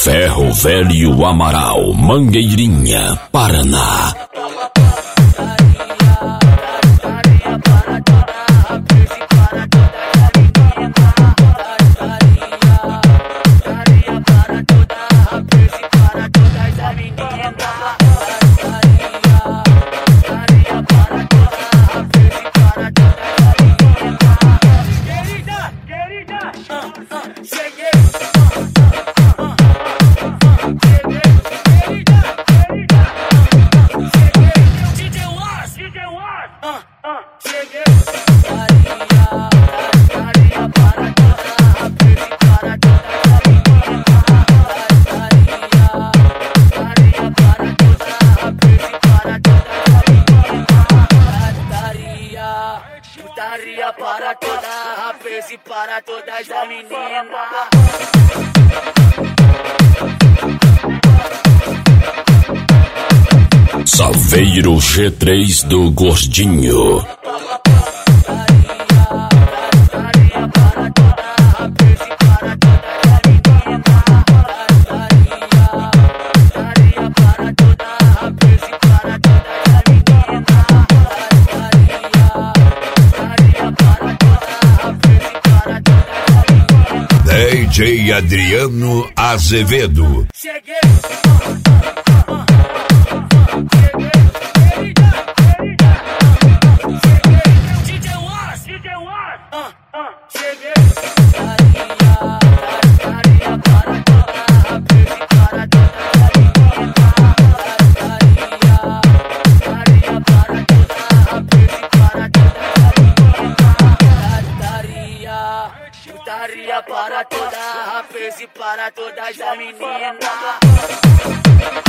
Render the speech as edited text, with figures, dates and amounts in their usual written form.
Ferro Velho Amaral, Mangueirinha, Paraná. Putaria para toda rapaz e para todas as meninas. Saveiro G3 do Gordinho. DJ Adriano Azevedo. Cheguei. Putaria para toda rapaz e para todas as meninas.